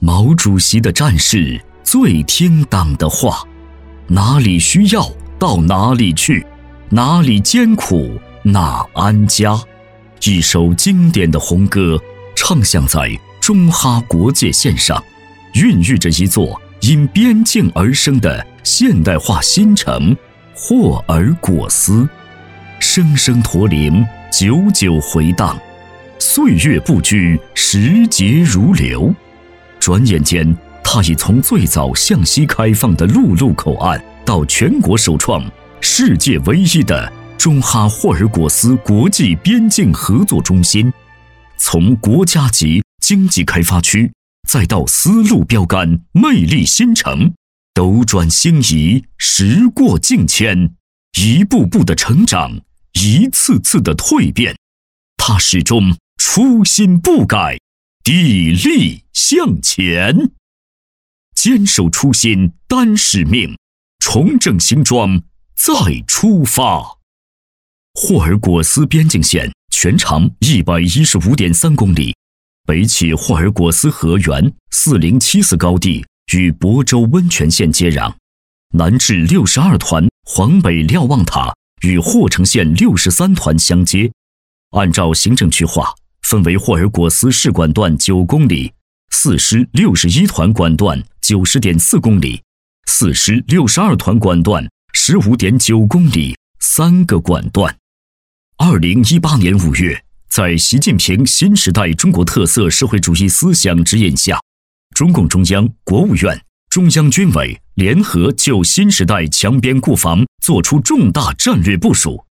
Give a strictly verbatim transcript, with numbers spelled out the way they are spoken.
毛主席的战士最听党的话，哪里需要到哪里去，哪里艰苦哪安家。一首经典的红歌唱响在中哈国界线上，孕育着一座因边境而生的现代化新城霍尔果斯。声声驼铃，久久回荡，岁月不居，时节如流。转眼间，它已从最早向西开放的陆路口岸，到全国首创世界唯一的中哈霍尔果斯国际边境合作中心，从国家级经济开发区，再到丝路标杆魅力新城，斗转星移，时过境迁，一步步的成长，一次次的蜕变，它始终初心不改，砥砺向前，坚守初心，担使命，重整行装，再出发。霍尔果斯边境线全长 一百一十五点三公里，北起霍尔果斯河源四零七四高地与亳州温泉县接壤，南至六十二团黄北瞭望塔与霍城县六十三团相接。按照行政区划，分为霍尔果斯市管段九公里，四师六十一团管段 九十点四公里，四师六十二团管段 十五点九公里，三个管段。二零一八年五月，在习近平新时代中国特色社会主义思想指引下，中共中央、国务院、中央军委联合就新时代强边固防作出重大战略部署，